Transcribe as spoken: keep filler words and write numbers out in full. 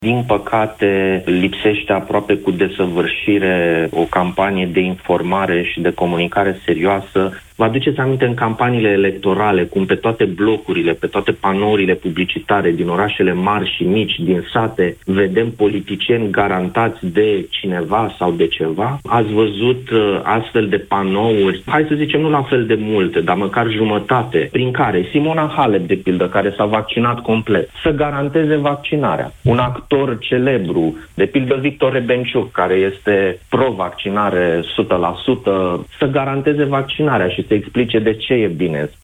Din păcate, lipsește aproape cu desăvârșire o campanie de informare și de comunicare serioasă. Vă aduceți aminte în campaniile electorale, cum pe toate blocurile, pe toate panourile publicitare din orașele mari și mici, din sate, vedem politicieni garantați de cineva sau de ceva? Ați văzut uh, astfel de panouri, hai să zicem nu la fel de multe, dar măcar jumătate, prin care Simona Halep, de pildă, care s-a vaccinat complet, să garanteze vaccinarea. Un actor celebru, de pildă Victor Rebenciuc, care este pro-vaccinare o sută la sută, să garanteze vaccinarea și să explice de ce e bine.